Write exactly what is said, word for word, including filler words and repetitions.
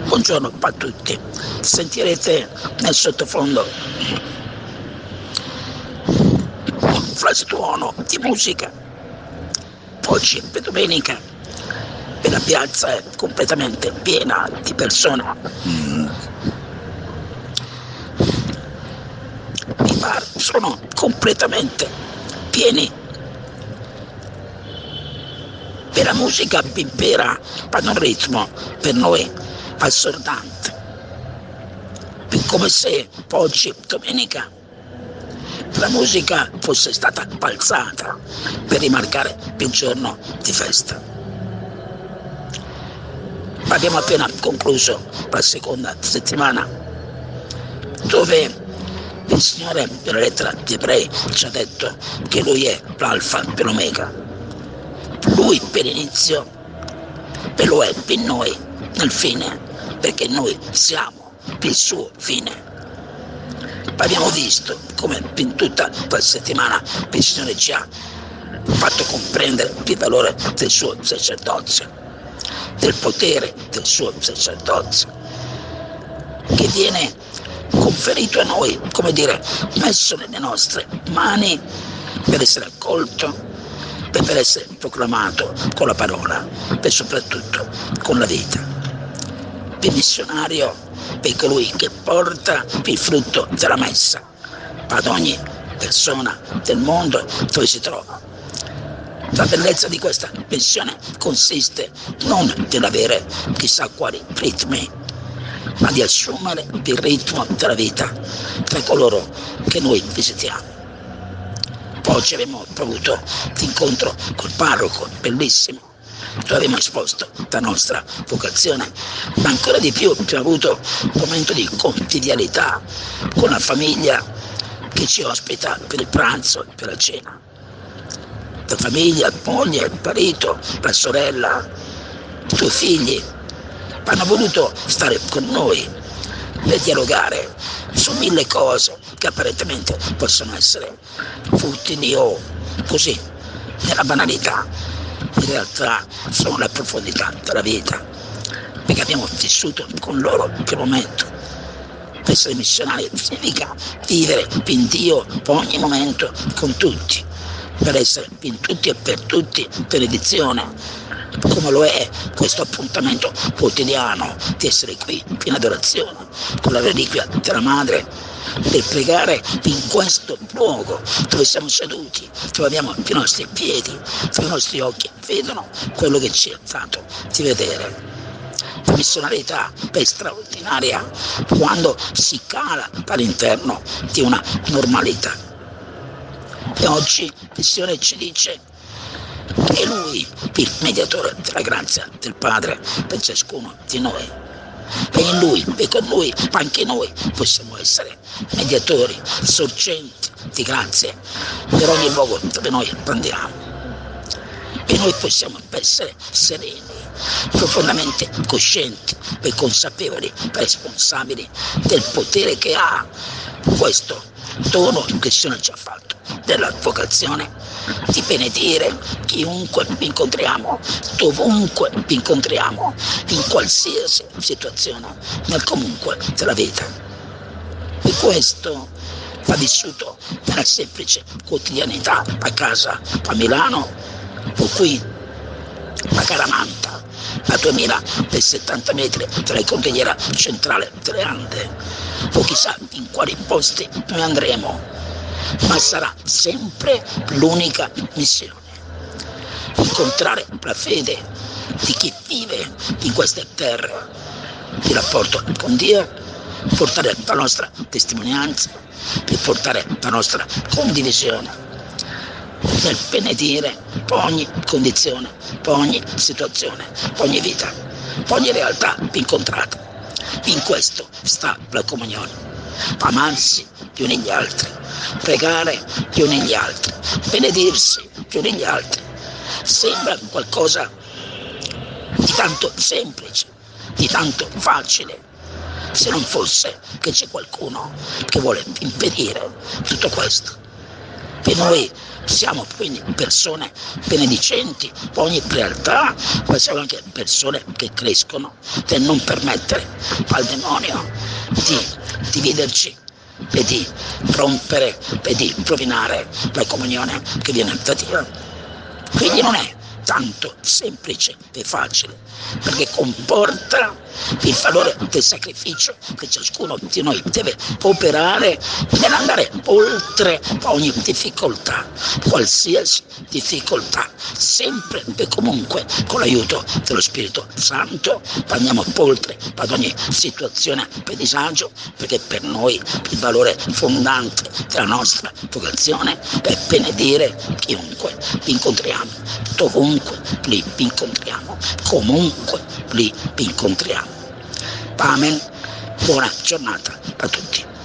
Buongiorno a tutti. Sentirete nel sottofondo un frastuono di musica. Oggi è domenica e la piazza è completamente piena di persone. Mm. I bar sono completamente pieni e la musica impera ad un ritmo per noi assordante. È come se oggi, domenica, la musica fosse stata balzata per rimarcare il giorno di festa. Abbiamo appena concluso la seconda settimana, dove il Signore, nella lettera agli Ebrei, ci ha detto che Lui è l'Alfa e l'Omega. Lui per l'inizio e lo è per noi nel fine, perché noi siamo il suo fine. Abbiamo visto come in tutta la settimana il Signore ci ha fatto comprendere il valore del suo sacerdozio, del potere del suo sacerdozio, che viene conferito a noi, come dire, messo nelle nostre mani per essere accolto, per essere proclamato con la parola e soprattutto con la vita. Il missionario è colui che porta il frutto della messa ad ogni persona del mondo dove si trova. La bellezza di questa missione consiste non nell'avere chissà quali ritmi, ma di assumere il ritmo della vita tra coloro che noi visitiamo. Oggi abbiamo avuto l'incontro col parroco, bellissimo, dove abbiamo esposto la nostra vocazione, ma ancora di più abbiamo avuto un momento di convivialità con la famiglia che ci ospita per il pranzo e per la cena. La famiglia, la moglie, il marito, la sorella, i tuoi figli hanno voluto stare con noi per dialogare su mille cose che apparentemente possono essere futili o così, nella banalità. In realtà sono la profondità della vita, perché abbiamo vissuto con loro quel momento. Essere missionari significa vivere in Dio ogni momento con tutti, per essere in tutti e per tutti benedizione, come lo è questo appuntamento quotidiano di essere qui in adorazione con la reliquia della Madre, per pregare in questo luogo dove siamo seduti, dove abbiamo i nostri piedi, dove i nostri occhi vedono quello che ci è dato di vedere. La missionarietà è straordinaria quando si cala all'interno di una normalità. E oggi il Signore ci dice che è Lui il mediatore della grazia del Padre per ciascuno di noi. E in Lui e con Lui anche noi possiamo essere mediatori, sorgenti di grazie per ogni luogo dove noi andiamo. E noi possiamo essere sereni, profondamente coscienti e consapevoli, responsabili del potere che ha questo dono che il Signore ci ha fatto, della vocazione di benedire chiunque incontriamo, dovunque incontriamo, in qualsiasi situazione, nel comunque della vita. E questo va vissuto nella semplice quotidianità a casa, a Milano o qui a Caramanta, a duemilasettanta metri dalla contigliera centrale delle Ande, o chissà in quali posti noi andremo, ma sarà sempre l'unica missione: incontrare la fede di chi vive in queste terre, il rapporto con Dio, portare la nostra testimonianza e portare la nostra condivisione nel benedire ogni condizione, ogni situazione, ogni vita, ogni realtà incontrata. In questo sta la comunione: amarsi gli uni gli altri, pregare gli uni gli altri, benedirsi gli uni gli altri. Sembra qualcosa di tanto semplice, di tanto facile, se non fosse che c'è qualcuno che vuole impedire tutto questo. che noi siamo quindi persone benedicenti, ogni realtà, ma siamo anche persone che crescono per non permettere al demonio di dividerci e di rompere e di rovinare la comunione che viene da Dio. Quindi non è tanto semplice e facile, perché comporta il valore del sacrificio che ciascuno di noi deve operare nell'andare oltre ogni difficoltà, qualsiasi difficoltà, sempre e comunque con l'aiuto dello Spirito Santo andiamo oltre ad ogni situazione e disagio, perché per noi il valore fondante della nostra vocazione è benedire chiunque incontriamo, dovunque li incontriamo, comunque li incontriamo. Amen. Buona giornata a tutti.